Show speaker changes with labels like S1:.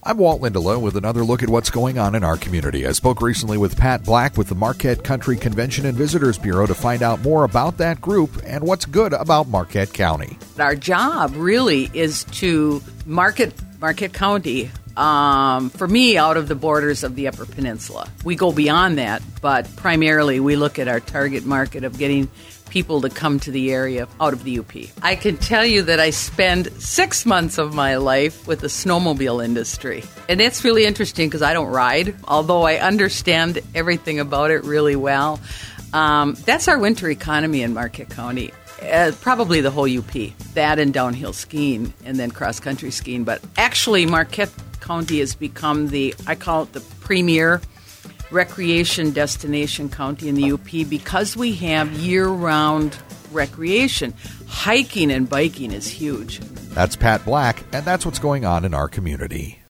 S1: I'm Walt Lindelof with another look at what's going on in our community. I spoke recently with Pat Black with the Marquette Country Convention and Visitors Bureau to find out more about that group and what's good about Marquette County.
S2: Our job really is to market Marquette County, for me, out of the borders of the Upper Peninsula. We go beyond that, but primarily we look at our target market of getting people to come to the area out of the UP. I can tell you that I spend 6 months of my life with the snowmobile industry. And it's really interesting because I don't ride, although I understand everything about it really well. That's our winter economy in Marquette County. Probably the whole UP. That and downhill skiing and then cross-country skiing. But actually, Marquette County has become I call it the premier recreation destination county in the UP because we have year-round recreation. Hiking and biking is huge.
S1: That's Pat Black, and that's what's going on in our community.